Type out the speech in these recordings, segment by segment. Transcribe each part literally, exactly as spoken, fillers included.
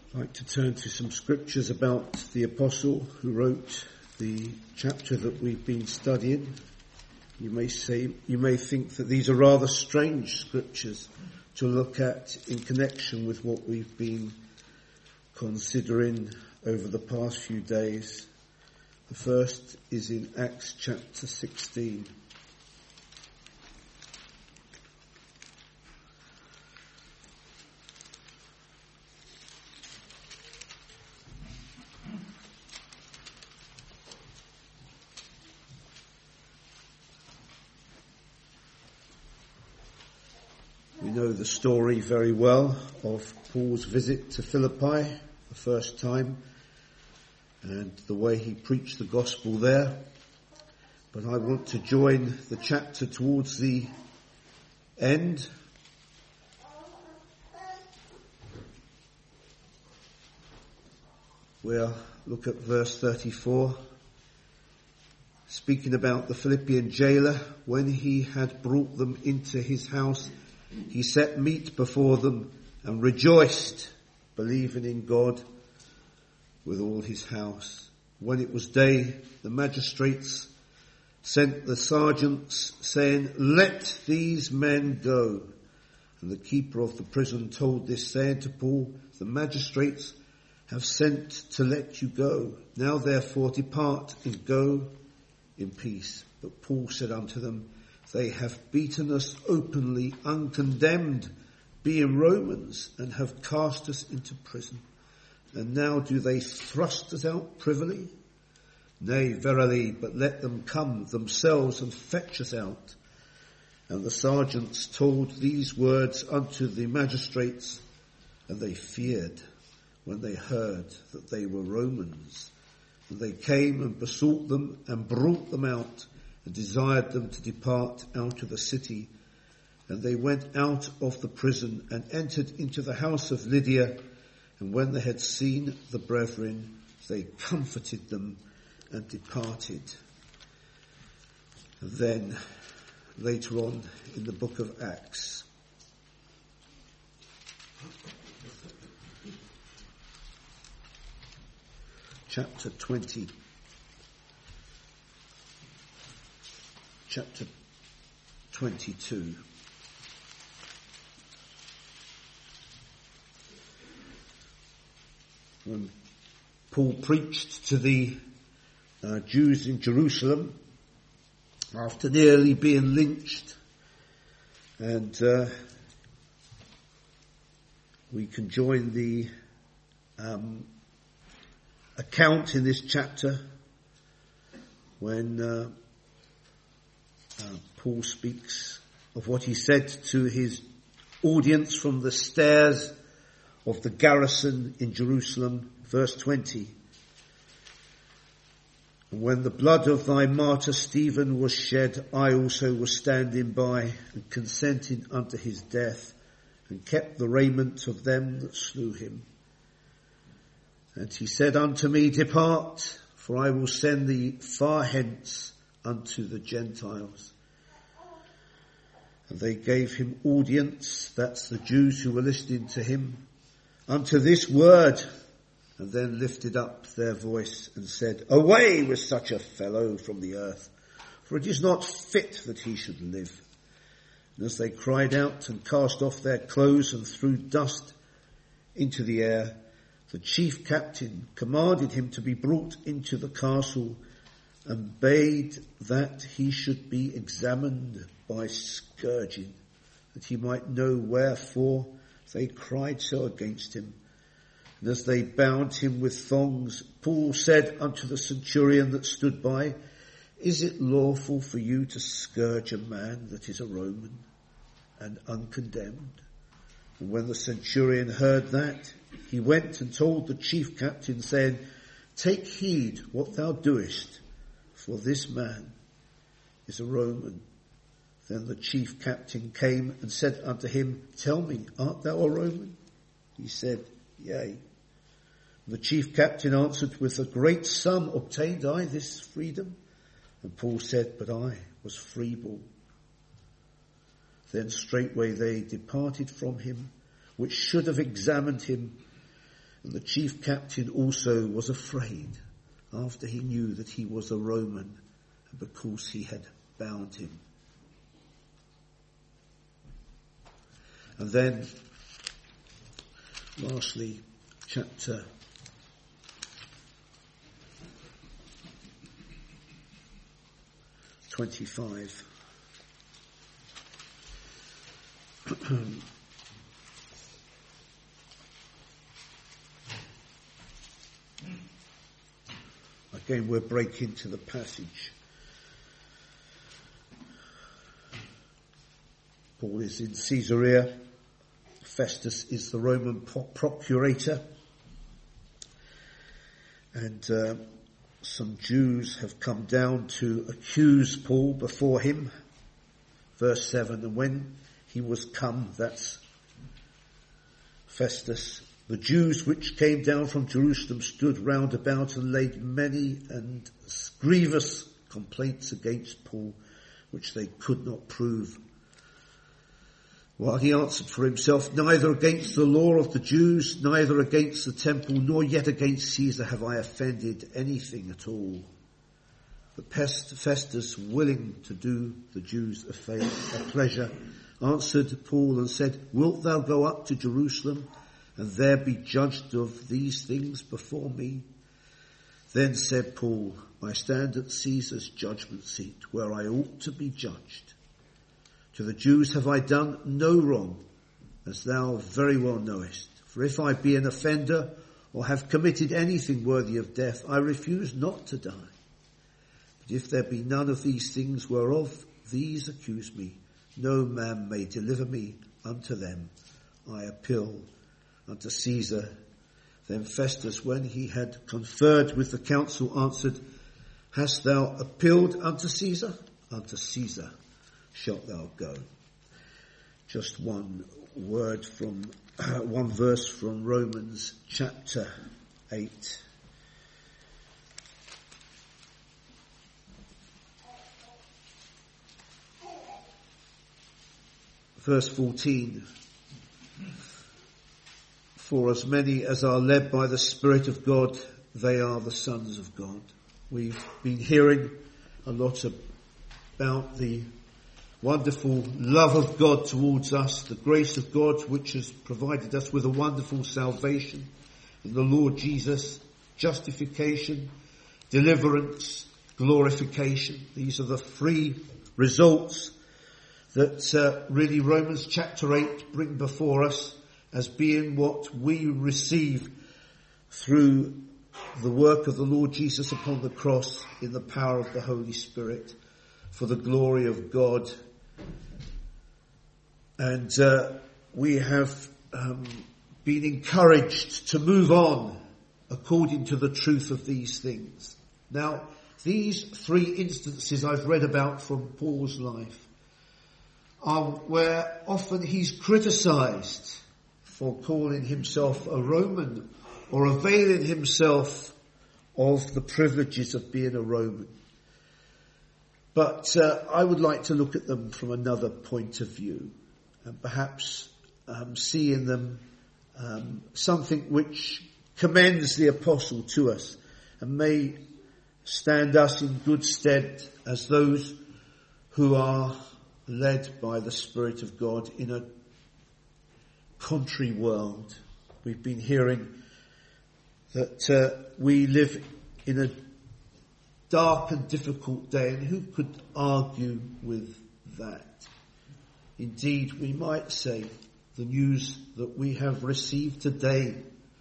I'd like to turn to some scriptures about the apostle who wrote the chapter that we've been studying. You may say, you may think that these are rather strange scriptures to look at in connection with what we've been considering over the past few days. The first is in Acts chapter sixteen. We know the story very well of Paul's visit to Philippi the first time and the way he preached the gospel there. But I want to join the chapter towards the end. We'll look at verse thirty-four. Speaking about the Philippian jailer, when he had brought them into his house, he set meat before them and rejoiced, believing in God with all his house. When it was day, the magistrates sent the sergeants, saying, "Let these men go." And the keeper of the prison told this, saying to Paul, "The magistrates have sent to let you go. Now therefore depart and go in peace." But Paul said unto them, "They have beaten us openly, uncondemned, being Romans, and have cast us into prison. And now do they thrust us out privily? Nay, verily, but let them come themselves and fetch us out." And the sergeants told these words unto the magistrates, and they feared when they heard that they were Romans. And they came and besought them and brought them out, and desired them to depart out of the city. And they went out of the prison and entered into the house of Lydia. And when they had seen the brethren, they comforted them and departed. And then, later on in the book of Acts, chapter twenty, chapter twenty-two. When Paul preached to the uh, Jews in Jerusalem after nearly being lynched, and uh, we can join the um, account in this chapter when uh, Uh, Paul speaks of what he said to his audience from the stairs of the garrison in Jerusalem, verse twenty. "And when the blood of thy martyr Stephen was shed, I also was standing by and consenting unto his death, and kept the raiment of them that slew him. And he said unto me, Depart, for I will send thee far hence unto the Gentiles." And they gave him audience, that's the Jews who were listening to him, unto this word, and then lifted up their voice and said, "Away with such a fellow from the earth, for it is not fit that he should live." And as they cried out and cast off their clothes and threw dust into the air, the chief captain commanded him to be brought into the castle, and bade that he should be examined by scourging, that he might know wherefore they cried so against him. And as they bound him with thongs, Paul said unto the centurion that stood by, "Is it lawful for you to scourge a man that is a Roman, and uncondemned?" And when the centurion heard that, he went and told the chief captain, saying, "Take heed what thou doest, for this man is a Roman." Then the chief captain came and said unto him, "Tell me, art thou a Roman?" He said, "Yea." And the chief captain answered, "With a great sum obtained I this freedom." And Paul said, "But I was freeborn." Then straightway they departed from him, which should have examined him, And the chief captain also was afraid after he knew that he was a Roman, and because he had bound him. And then, lastly, chapter twenty-five. Again, we're breaking to the passage. Paul is in Caesarea. Festus is the Roman procurator. And uh, some Jews have come down to accuse Paul before him. Verse seven, and when he was come, that's Festus, the Jews which came down from Jerusalem stood round about and laid many and grievous complaints against Paul, which they could not prove. While he answered for himself, neither against the law of the Jews, neither against the temple, nor yet against Caesar have I offended anything at all. But Festus, willing to do the Jews a favour, a pleasure, answered Paul and said, wilt thou go up to Jerusalem and there be judged of these things before me? Then said Paul, I stand at Caesar's judgment seat, where I ought to be judged. To the Jews have I done no wrong, as thou very well knowest. For if I be an offender, or have committed anything worthy of death, I refuse not to die. But if there be none of these things whereof these accuse me, no man may deliver me unto them. I appeal unto Caesar. Then Festus, when he had conferred with the council, answered, hast thou appealed unto Caesar? Unto Caesar shalt thou go. Just one word from, uh, one verse from Romans chapter eight. Verse fourteen. For as many as are led by the Spirit of God, they are the sons of God. We've been hearing a lot about the wonderful love of God towards us, the grace of God which has provided us with a wonderful salvation in the Lord Jesus, justification, deliverance, glorification. These are the three results that uh, really Romans chapter eight bring before us as being what we receive through the work of the Lord Jesus upon the cross in the power of the Holy Spirit for the glory of God. And uh, we have um, been encouraged to move on according to the truth of these things. Now, these three instances I've read about from Paul's life are where often he's criticised for calling himself a Roman or availing himself of the privileges of being a Roman. But uh, I would like to look at them from another point of view and perhaps um, see in them um, something which commends the apostle to us and may stand us in good stead as those who are led by the Spirit of God in a contrary world. We've been hearing that uh, we live in a dark and difficult day, and who could argue with that? Indeed, we might say the news that we have received today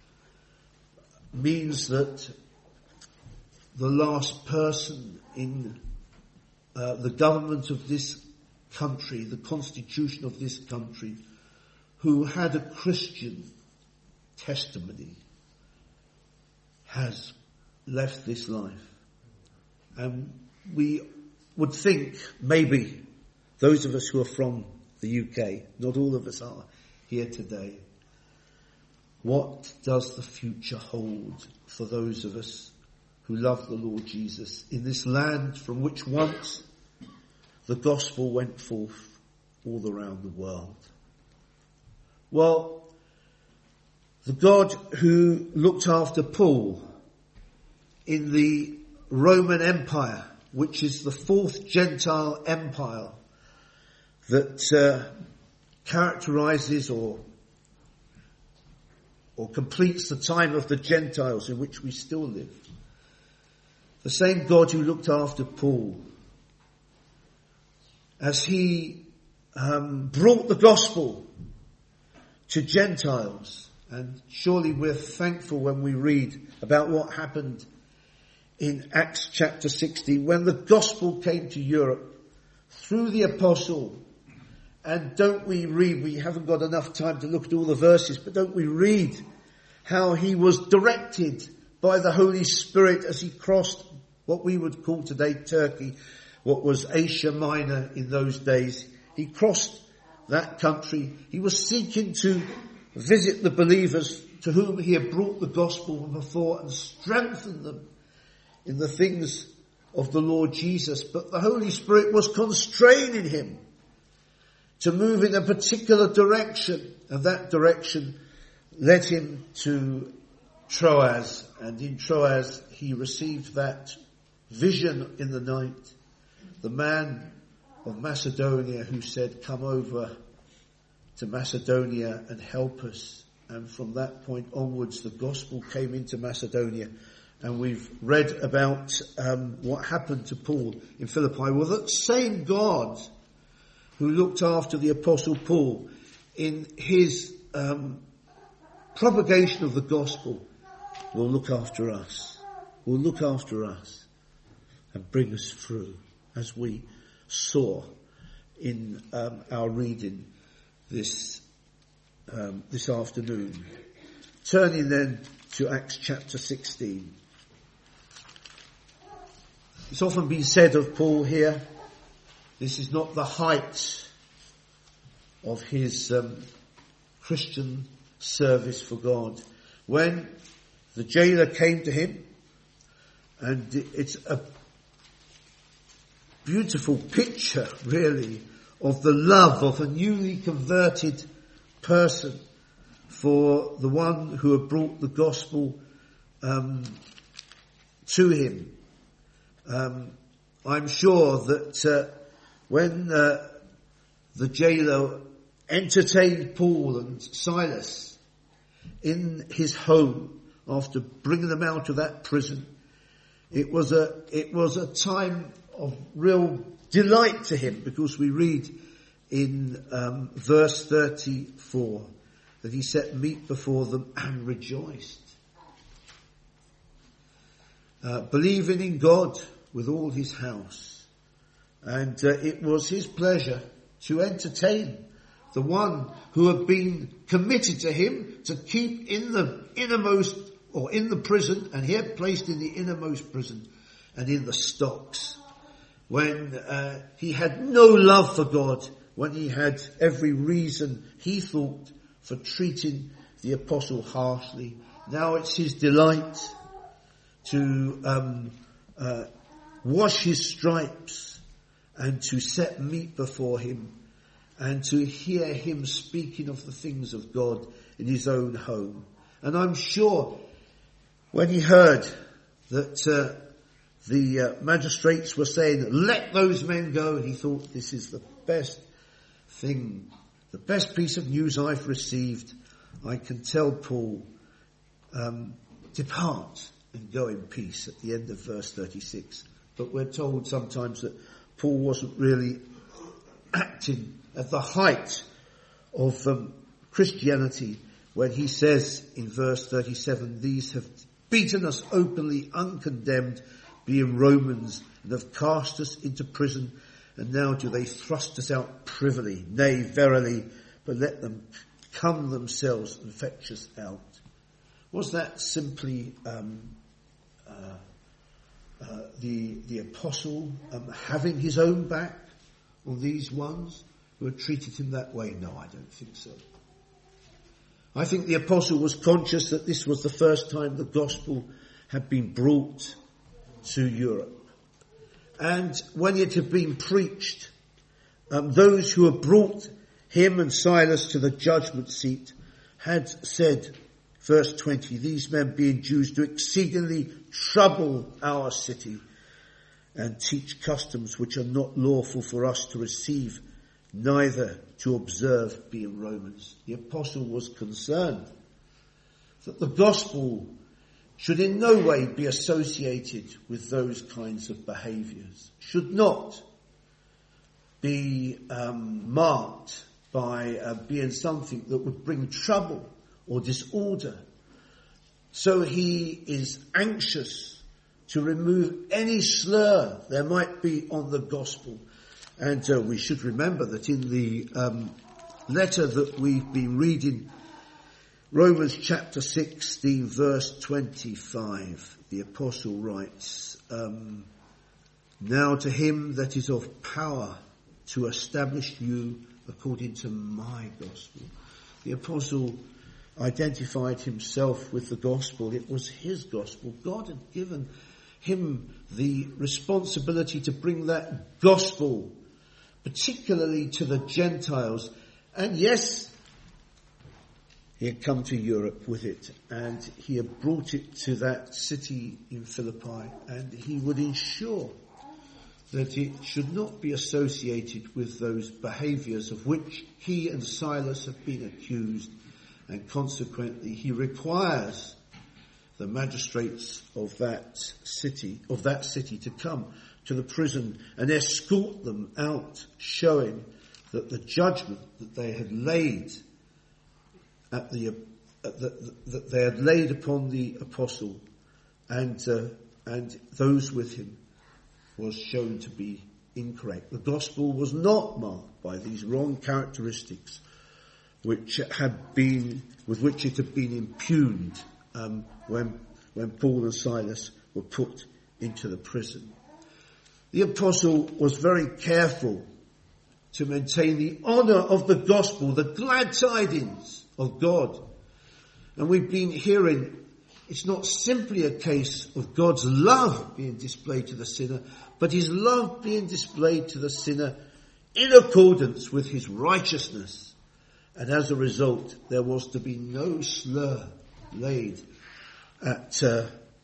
means that the last person in uh, the government of this country, the constitution of this country, who had a Christian testimony has left this life. And we would think maybe those of us who are from the U K, not all of us are here today, what does the future hold for those of us who love the Lord Jesus in this land from which once the gospel went forth all around the world? Well, The God who looked after Paul in the Roman Empire, which is the fourth Gentile empire that uh, characterizes or or completes the time of the Gentiles in which we still live. The same God who looked after Paul as he um, brought the gospel to Gentiles. And surely we're thankful when we read about what happened in Acts chapter sixteen, when the gospel came to Europe through the apostle. And don't we read, we haven't got enough time to look at all the verses, but don't we read how he was directed by the Holy Spirit as he crossed what we would call today Turkey, what was Asia Minor in those days. He crossed that country. He was seeking to visit the believers to whom he had brought the gospel before and strengthen them in the things of the Lord Jesus. But the Holy Spirit was constraining him to move in a particular direction, and that direction led him to Troas, and in Troas he received that vision in the night. The man of Macedonia who said, come over to Macedonia and help us. And from that point onwards the gospel came into Macedonia. And we've read about um, what happened to Paul in Philippi. Well, that same God who looked after the Apostle Paul in his um, propagation of the gospel will look after us, will look after us and bring us through, as we saw in um, our reading this um, this afternoon. Turning then to Acts chapter sixteen. It's often been said of Paul here, this is not the height of his um, Christian service for God. When the jailer came to him, and it's a beautiful picture, really, of the love of a newly converted person for the one who had brought the gospel um, to him. Um, I'm sure that uh, when uh, the jailer entertained Paul and Silas in his home after bringing them out of that prison, it was a it was a time of real delight to him, because we read in um, verse thirty-four that he set meat before them and rejoiced, uh, believing in God with all his house. And uh, it was his pleasure to entertain the one who had been committed to him to keep in the innermost, or in the prison, and here placed in the innermost prison and in the stocks, when uh, he had no love for God, when he had every reason, he thought, for treating the apostle harshly. Now it's his delight to um, uh, wash his stripes and to set meat before him and to hear him speaking of the things of God in his own home. And I'm sure when he heard that uh, the uh, magistrates were saying, let those men go, he thought, this is the best thing, the best piece of news I've received. I can tell Paul, um, depart and go in peace, at the end of verse thirty-six. But we're told sometimes that Paul wasn't really acting at the height of um, Christianity when he says in verse thirty-seven, these have beaten us openly, uncondemned, being Romans, and have cast us into prison, and now do they thrust us out privily. Nay, verily, but let them come themselves and fetch us out. Was that simply um, uh, uh, the the apostle um, having his own back on these ones who had treated him that way? No, I don't think so. I think the apostle was conscious that this was the first time the gospel had been brought to Europe. And when it had been preached, um, those who had brought him and Silas to the judgment seat had said, Verse twenty, these men being Jews do exceedingly trouble our city and teach customs which are not lawful for us to receive, neither to observe, being Romans. The apostle was concerned that the gospel should in no way be associated with those kinds of behaviours, should not be um, marked by uh, being something that would bring trouble or disorder. So he is anxious to remove any slur there might be on the gospel. And uh, we should remember that in the um, letter that we've been reading, Romans chapter sixteen, verse twenty-five, the apostle writes, um, now to him that is of power to establish you according to my gospel. The apostle identified himself with the gospel. It was his gospel. God had given him the responsibility to bring that gospel, particularly to the Gentiles. And yes, he had come to Europe with it, and he had brought it to that city in Philippi, and he would ensure that it should not be associated with those behaviours of which he and Silas have been accused, and consequently he requires the magistrates of that city, of that city to come to the prison and escort them out, showing that the judgment that they had laid at the, at the that they had laid upon the apostle and uh, and those with him was shown to be incorrect. The gospel was not marked by these wrong characteristics which had been, with which it had been impugned um, when when Paul and Silas were put into the prison. The apostle was very careful to maintain the honour of the gospel, the glad tidings of God. And we've been hearing it's not simply a case of God's love being displayed to the sinner, but his love being displayed to the sinner in accordance with his righteousness. And as a result, there was to be no slur laid at uh,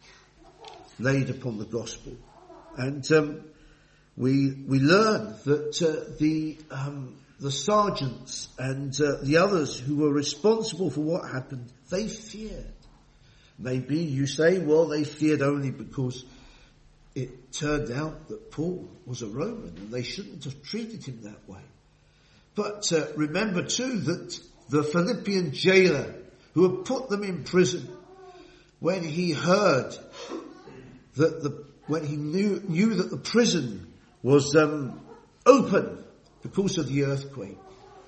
laid upon the gospel. And um, we we learn that uh, the um, the sergeants and uh, the others who were responsible for what happened, they feared. Maybe you say, well, they feared only because it turned out that Paul was a Roman and they shouldn't have treated him that way. But uh, remember too that the Philippian jailer who had put them in prison, when he heard that the, when he knew, knew that the prison was um, open because of the earthquake,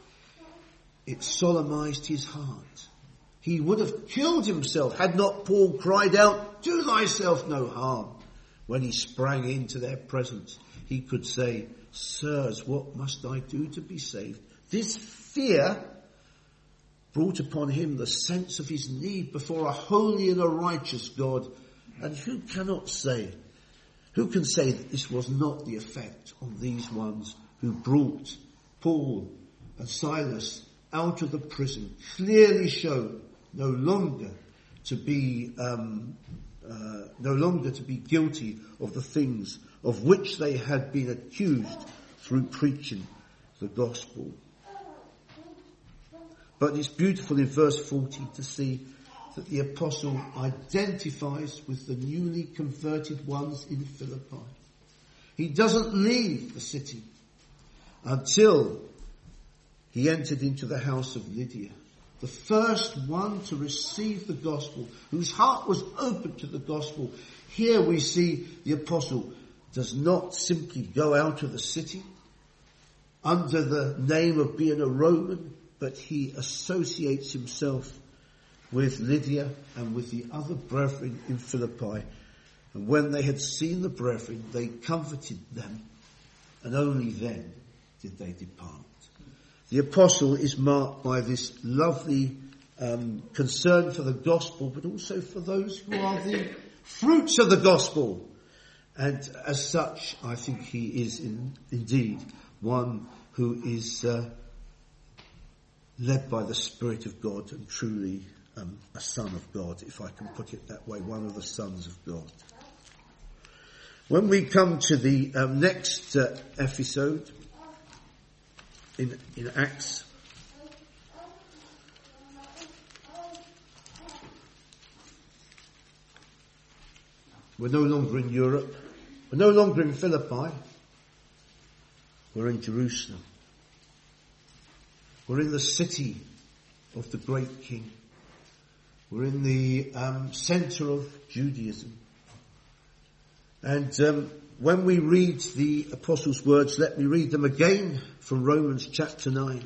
it solemnized his heart. He would have killed himself had not Paul cried out, do thyself no harm. When he sprang into their presence, he could say, sirs, what must I do to be saved? This fear brought upon him the sense of his need before a holy and a righteous God. And who cannot say, who can say that this was not the effect on these ones who brought Paul and Silas out of the prison, clearly shown no longer to be um, uh, no longer to be guilty of the things of which they had been accused through preaching the gospel. But it's beautiful in verse forty to see that the apostle identifies with the newly converted ones in Philippi. He doesn't leave the city until he entered into the house of Lydia, the first one to receive the gospel, whose heart was open to the gospel. Here we see the apostle does not simply go out of the city under the name of being a Roman, but he associates himself with Lydia and with the other brethren in Philippi. And when they had seen the brethren, they comforted them, and only then did they depart. The apostle is marked by this lovely um, concern for the gospel, but also for those who are the fruits of the gospel. And as such, I think he is in, indeed one who is uh, led by the Spirit of God and truly um, a son of God, if I can put it that way, one of the sons of God. When we come to the um, next uh, episode in, in Acts, we're no longer in Europe, we're no longer in Philippi, we're in Jerusalem. We're in the city of the great King. We're in the um, centre of Judaism. And um, when we read the Apostles' words, let me read them again from Romans chapter nine.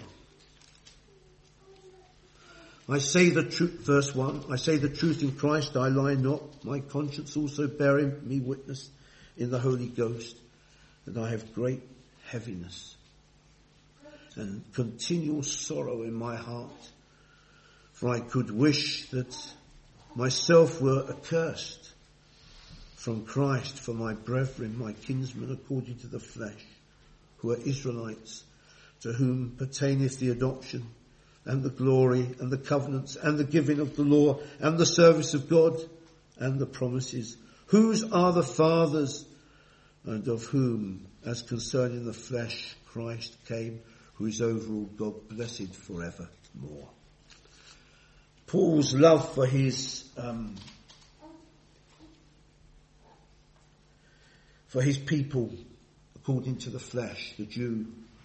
I say the truth, verse one, I say the truth in Christ, I lie not. My conscience also bearing me witness in the Holy Ghost, that I have great heaviness and continual sorrow in my heart. For I could wish that myself were accursed from Christ for my brethren, my kinsmen according to the flesh, who are Israelites, to whom pertaineth the adoption and the glory and the covenants and the giving of the law and the service of God and the promises, whose are the fathers, and of whom, as concerning the flesh, Christ came, who is over all, God blessed forevermore. Paul's love for his um, for his people, according to the flesh, the Jew,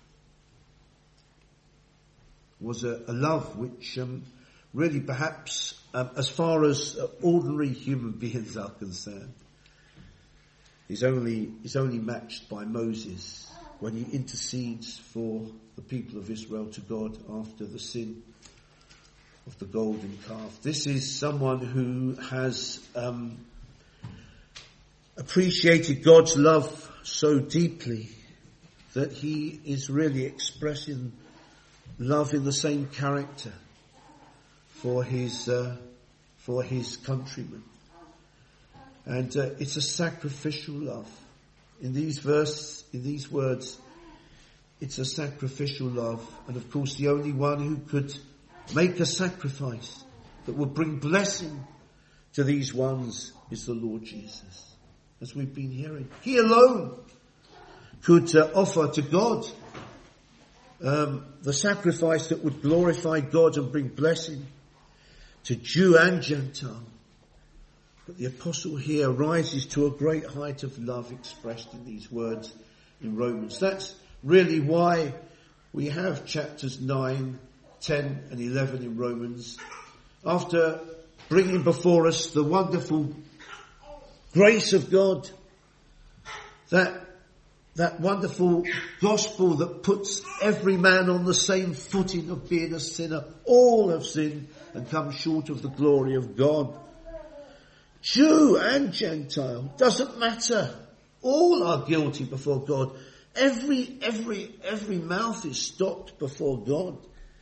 was a, a love which um, really perhaps, um, as far as uh, ordinary human beings are concerned, is only is only matched by Moses when he intercedes for the people of Israel to God after the sin of the golden calf. This is someone who has um, appreciated God's love so deeply that he is really expressing love in the same character for his uh, for his countrymen. And uh, it's a sacrificial love. In these verse, in these words, it's a sacrificial love. And of course, the only one who could make a sacrifice that will bring blessing to these ones is the Lord Jesus. As we've been hearing, he alone could uh, offer to God um, the sacrifice that would glorify God and bring blessing to Jew and Gentile. But the apostle here rises to a great height of love expressed in these words in Romans. That's really why we have chapters nine, ten and eleven in Romans. After bringing before us the wonderful grace of God, that that wonderful gospel that puts every man on the same footing of being a sinner. All have sinned and come short of the glory of God. Jew and Gentile, doesn't matter. All are guilty before God. Every, every, every mouth is stopped before God.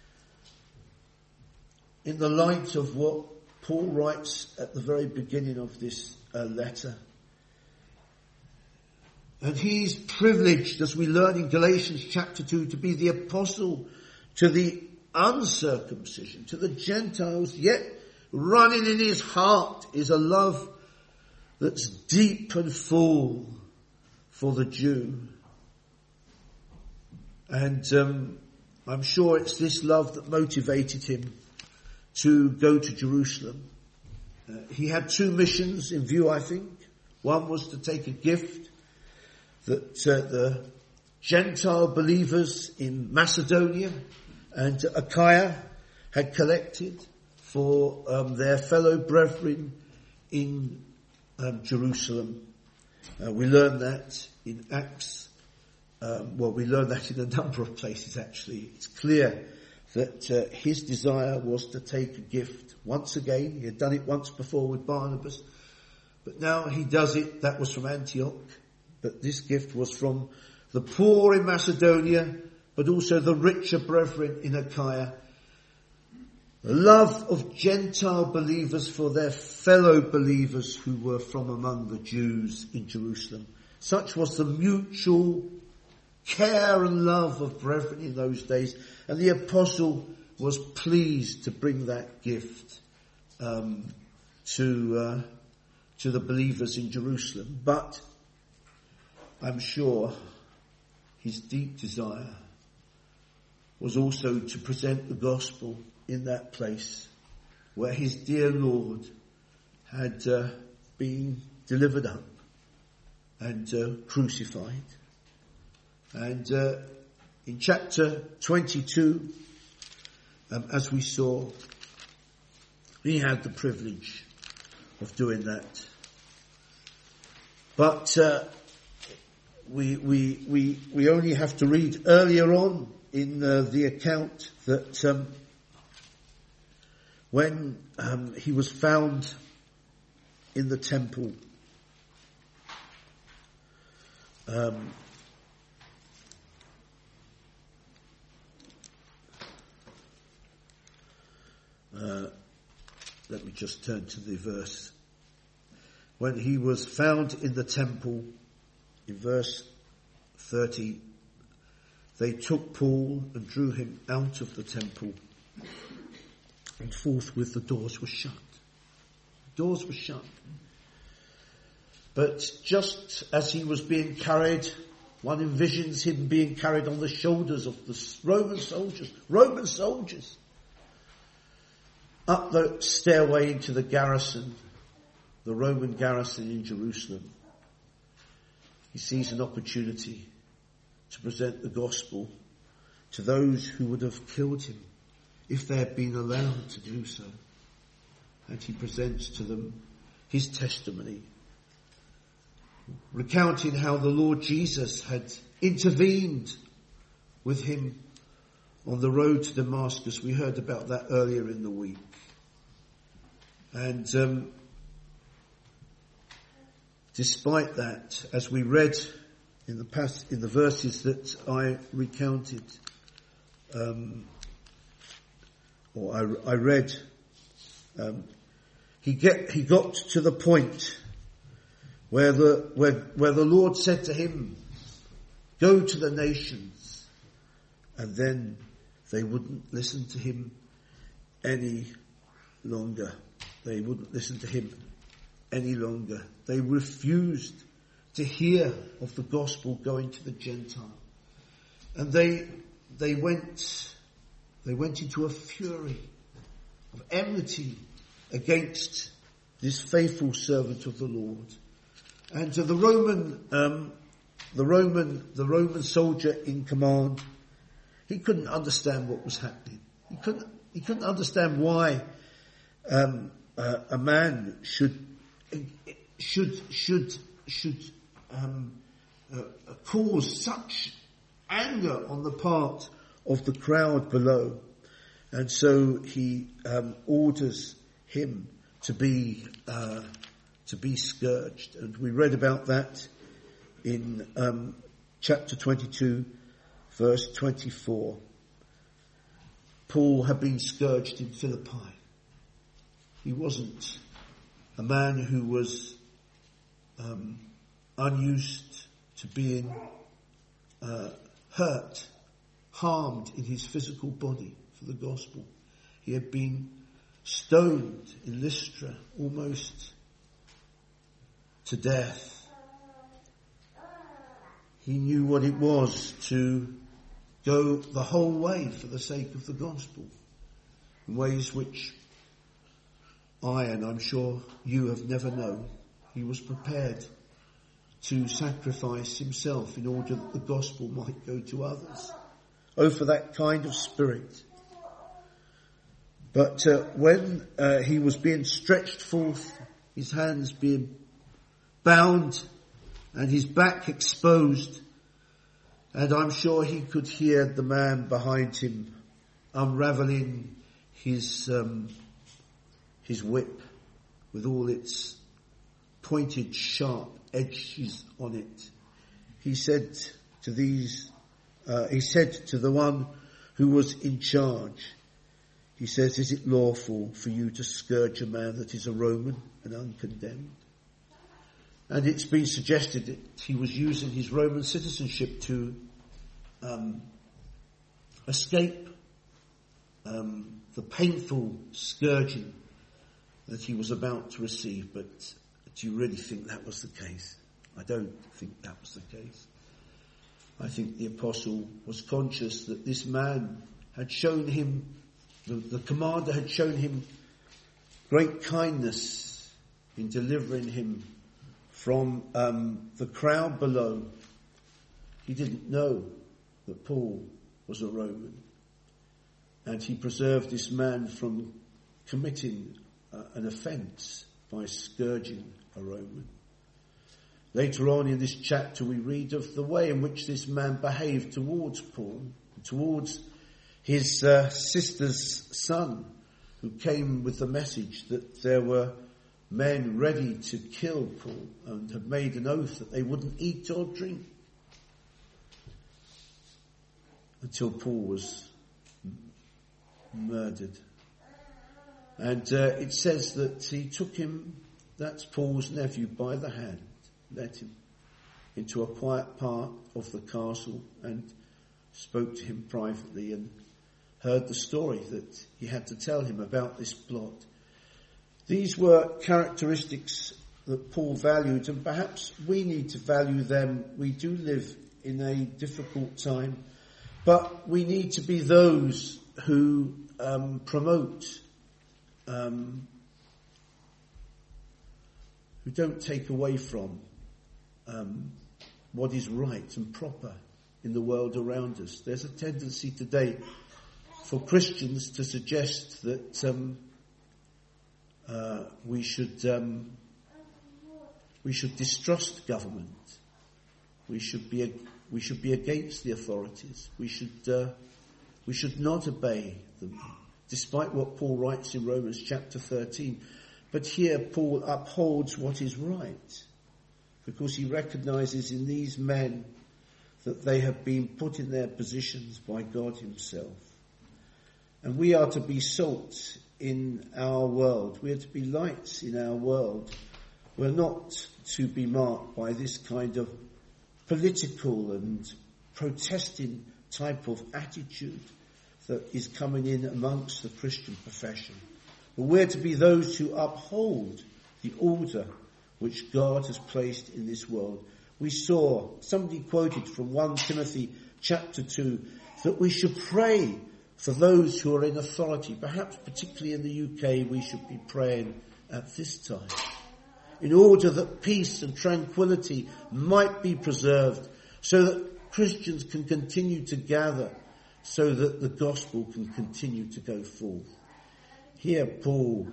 In the light of what Paul writes at the very beginning of this uh, letter. And he's privileged, as we learn in Galatians chapter two, to be the apostle to the uncircumcision, to the Gentiles, yet running in his heart is a love that's deep and full for the Jew. And um, I'm sure it's this love that motivated him to go to Jerusalem. Uh, he had two missions in view, I think. One was to take a gift that uh, the Gentile believers in Macedonia and Achaia had collected for um, their fellow brethren in um, Jerusalem. Uh, we learn that in Acts. Um, well, we learn that in a number of places, actually. It's clear that uh, his desire was to take a gift once again. He had done it once before with Barnabas, but now he does it. That was from Antioch, but this gift was from the poor in Macedonia, but also the richer brethren in Achaia. The love of Gentile believers for their fellow believers who were from among the Jews in Jerusalem. Such was the mutual care and love of brethren in those days. And the apostle was pleased to bring that gift um, to uh, to the believers in Jerusalem. But I'm sure his deep desire was also to present the gospel in that place where his dear Lord had uh, been delivered up and uh, crucified. And uh, in chapter twenty-two, um, as we saw, he had the privilege of doing that. But uh, we we we we only have to read earlier on in uh, the account that um, when um, he was found in the temple, um, uh, let me just turn to the verse. When he was found in the temple, in verse thirty, they took Paul and drew him out of the temple, and forthwith the doors were shut. The doors were shut. But just as he was being carried, one envisions him being carried on the shoulders of the Roman soldiers, Roman soldiers, up the stairway into the garrison, the Roman garrison in Jerusalem. He sees an opportunity to present the gospel to those who would have killed him if they had been allowed to do so. And he presents to them his testimony, recounting how the Lord Jesus had intervened with him on the road to Damascus. We heard about that earlier in the week. And um, despite that, as we read in the past, in the verses that I recounted, um, or I, I read, um, he get he got to the point where the where where the Lord said to him, "Go to the nations," and then they wouldn't listen to him any longer. They wouldn't listen to him any longer. They refused to hear of the gospel going to the Gentile. And they, they went, they went into a fury of enmity against this faithful servant of the Lord. And to the Roman, um, the Roman, the Roman soldier in command, he couldn't understand what was happening. He couldn't, he couldn't understand why, um, uh, a man should, should, should, should, Um, uh, cause such anger on the part of the crowd below. And so he um, orders him to be uh, to be scourged. And we read about that in um, chapter twenty-two, verse twenty-four. Paul had been scourged in Philippi. He wasn't a man who was um, unused to being uh, hurt, harmed in his physical body for the gospel. He had been stoned in Lystra almost to death. He knew what it was to go the whole way for the sake of the gospel, in ways which I, and I'm sure you, have never known. He was prepared to sacrifice himself in order that the gospel might go to others. Oh, for that kind of spirit. But uh, when uh, he was being stretched forth, his hands being bound and his back exposed, and I'm sure he could hear the man behind him unravelling his um, his whip with all its pointed, sharp edges on it. He said to these, uh, he said to the one who was in charge, he says, "Is it lawful for you to scourge a man that is a Roman and uncondemned?" And it's been suggested that he was using his Roman citizenship to um, escape um, the painful scourging that he was about to receive. But do you really think that was the case? I don't think that was the case. I think the apostle was conscious that this man had shown him, the, the commander had shown him great kindness in delivering him from um, the crowd below. He didn't know that Paul was a Roman, and he preserved this man from committing uh, an offence by scourging a Roman. Later on in this chapter we read of the way in which this man behaved towards Paul, towards his uh, sister's son, who came with the message that there were men ready to kill Paul and had made an oath that they wouldn't eat or drink until Paul was murdered. And uh, it says that he took him, that's Paul's nephew, by the hand, led him into a quiet part of the castle and spoke to him privately and heard the story that he had to tell him about this plot. These were characteristics that Paul valued, and perhaps we need to value them. We do live in a difficult time, but we need to be those who um, promote, um, who don't take away from um, what is right and proper in the world around us. There's a tendency today for Christians to suggest that um, uh, we should um, we should distrust government. We should be we should be against the authorities. We should uh, we should not obey them, despite what Paul writes in Romans chapter thirteen. But here Paul upholds what is right, because he recognises in these men that they have been put in their positions by God himself. And we are to be salt in our world. We are to be lights in our world. We're not to be marked by this kind of political and protesting type of attitude that is coming in amongst the Christian profession. But we're to be those who uphold the order which God has placed in this world. We saw, somebody quoted from First Timothy chapter two, that we should pray for those who are in authority. Perhaps particularly in the U K we should be praying at this time, in order that peace and tranquility might be preserved, so that Christians can continue to gather, so that the gospel can continue to go forth. Here Paul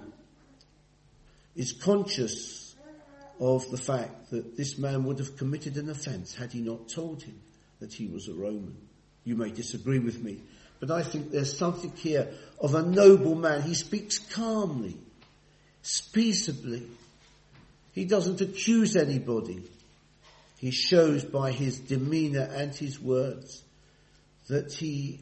is conscious of the fact that this man would have committed an offence had he not told him that he was a Roman. You may disagree with me, but I think there's something here of a noble man. He speaks calmly, peaceably. He doesn't accuse anybody. He shows by his demeanour and his words that he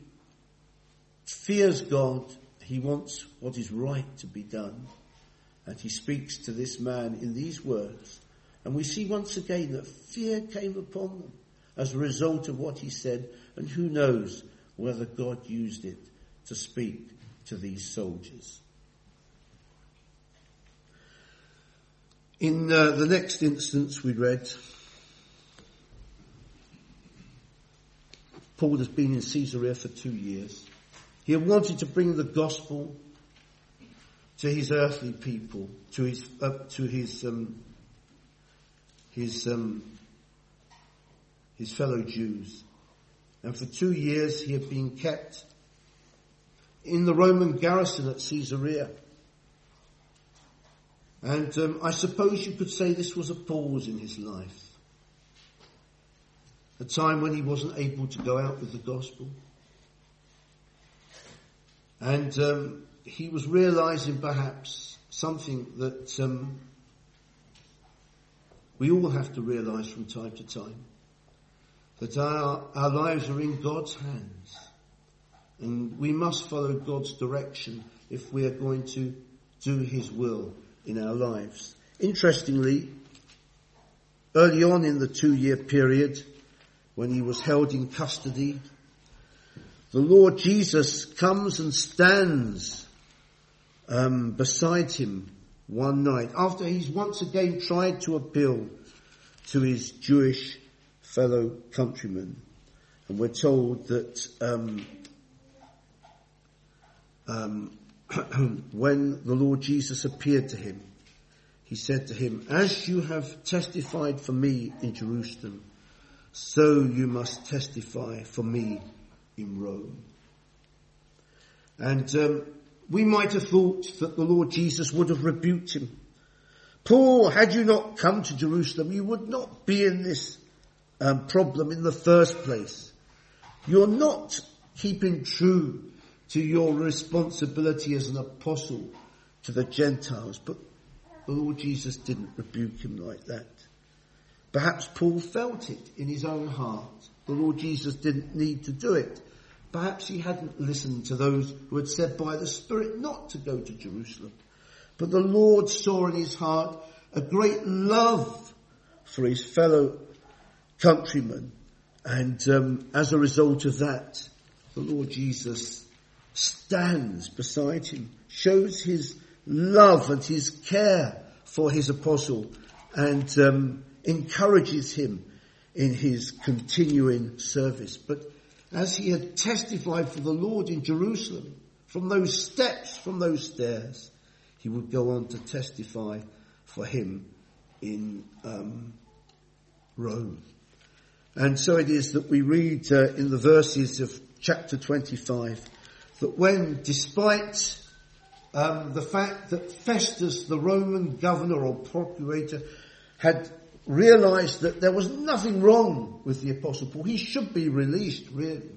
fears God. He wants what is right to be done. And he speaks to this man in these words. And we see once again that fear came upon them as a result of what he said. And who knows whether God used it to speak to these soldiers. In uh, the next instance we read, Paul has been in Caesarea for two years. He had wanted to bring the gospel to his earthly people, to his uh, to his um, his um, his fellow Jews, and for two years he had been kept in the Roman garrison at Caesarea. And um, I suppose you could say this was a pause in his life, a time when he wasn't able to go out with the gospel. And um, he was realising perhaps something that um, we all have to realise from time to time, that our, our lives are in God's hands, and we must follow God's direction if we are going to do his will in our lives. Interestingly, early on in the two-year period, when he was held in custody, the Lord Jesus comes and stands um, beside him one night, after he's once again tried to appeal to his Jewish fellow countrymen. And we're told that um, um, when the Lord Jesus appeared to him, he said to him, "As you have testified for me in Jerusalem, so you must testify for me in Rome." And um, we might have thought that the Lord Jesus would have rebuked him. "Paul, had you not come to Jerusalem, you would not be in this um, problem in the first place. You're not keeping true to your responsibility as an apostle to the Gentiles." But the Lord Jesus didn't rebuke him like that. Perhaps Paul felt it in his own heart. The Lord Jesus didn't need to do it. Perhaps he hadn't listened to those who had said by the Spirit not to go to Jerusalem. But the Lord saw in his heart a great love for his fellow countrymen. And um, as a result of that, the Lord Jesus stands beside him, shows his love and his care for his apostle, and um, encourages him in his continuing service. But as he had testified for the Lord in Jerusalem, from those steps, from those stairs, he would go on to testify for him in um, Rome. And so it is that we read uh, in the verses of chapter twenty-five that when, despite um, the fact that Festus, the Roman governor or procurator, had realized that there was nothing wrong with the Apostle Paul, he should be released, really,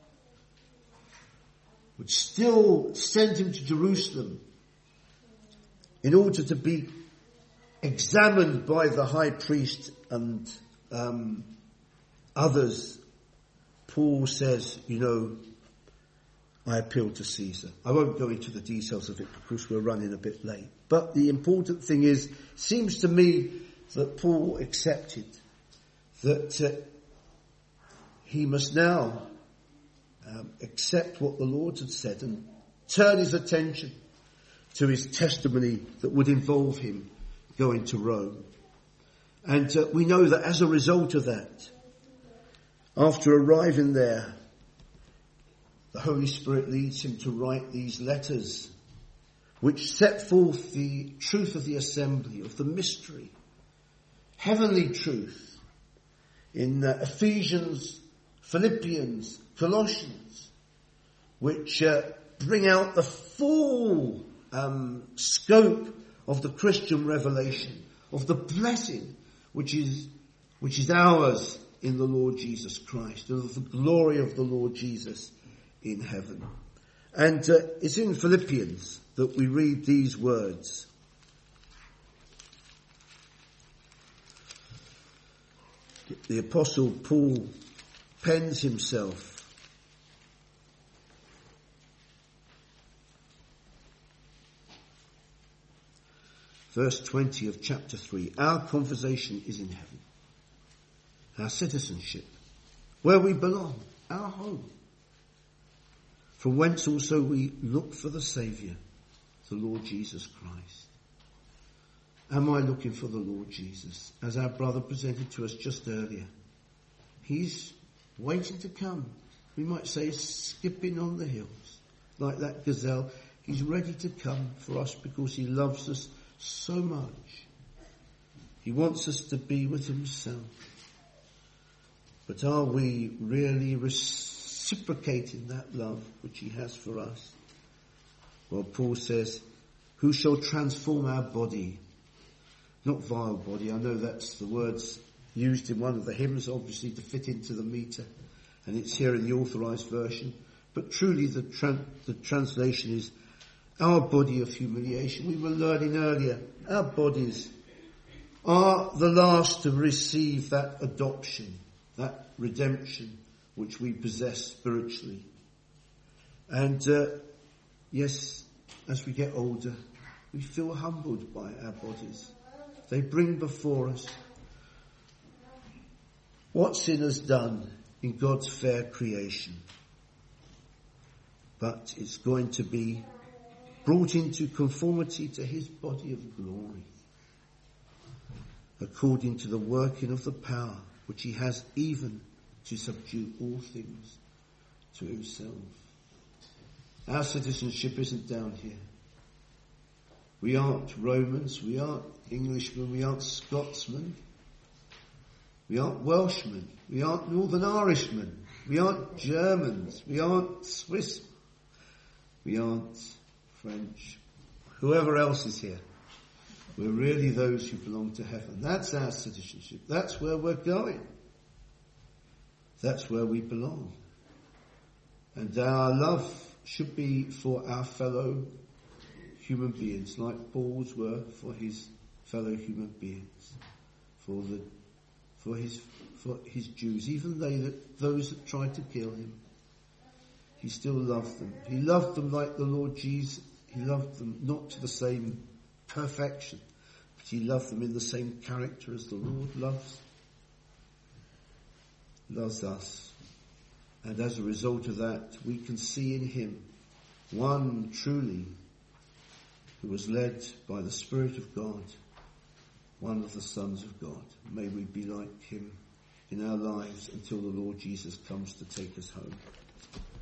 would still send him to Jerusalem in order to be examined by the high priest and um, others. Paul says, you know, I appeal to Caesar. I won't go into the details of it because we're running a bit late. But the important thing is, seems to me that Paul accepted that uh, he must now um, accept what the Lord had said and turn his attention to his testimony that would involve him going to Rome. And uh, we know that as a result of that, after arriving there, the Holy Spirit leads him to write these letters which set forth the truth of the assembly, of the mystery, heavenly truth in uh, Ephesians, Philippians, Colossians, which uh, bring out the full um, scope of the Christian revelation, of the blessing which is which is ours in the Lord Jesus Christ, and of the glory of the Lord Jesus in heaven. And uh, it's in Philippians that we read these words. The Apostle Paul pens himself. Verse twenty of chapter three. Our conversation is in heaven. Our citizenship, where we belong, our home. From whence also we look for the Saviour, the Lord Jesus Christ. Am I looking for the Lord Jesus? As our brother presented to us just earlier, he's waiting to come. We might say skipping on the hills, like that gazelle. He's ready to come for us because he loves us so much. He wants us to be with himself. But are we really reciprocating that love which he has for us? Well, Paul says, who shall transform our body? Not vile body. I know that's the words used in one of the hymns, obviously, to fit into the meter. And it's here in the authorized version. But truly the, tra- the translation is our body of humiliation. We were learning earlier, our bodies are the last to receive that adoption, that redemption which we possess spiritually. And uh, yes, as we get older, we feel humbled by our bodies. They bring before us what sin has done in God's fair creation. But it's going to be brought into conformity to his body of glory, according to the working of the power which he has even to subdue all things to himself. Our citizenship isn't down here. We aren't Romans, we aren't Englishmen, we aren't Scotsmen, we aren't Welshmen, we aren't Northern Irishmen, we aren't Germans, we aren't Swiss, we aren't French, whoever else is here. We're really those who belong to heaven. That's our citizenship. That's where we're going. That's where we belong. And our love should be for our fellow human beings, like Paul's were for his fellow human beings, for the, for his, for his Jews, even they that, those that tried to kill him. He still loved them. He loved them like the Lord Jesus. He loved them not to the same perfection, but he loved them in the same character as the Lord loves, loves us. And as a result of that, we can see in him one truly who was led by the Spirit of God, one of the sons of God. May we be like him in our lives until the Lord Jesus comes to take us home.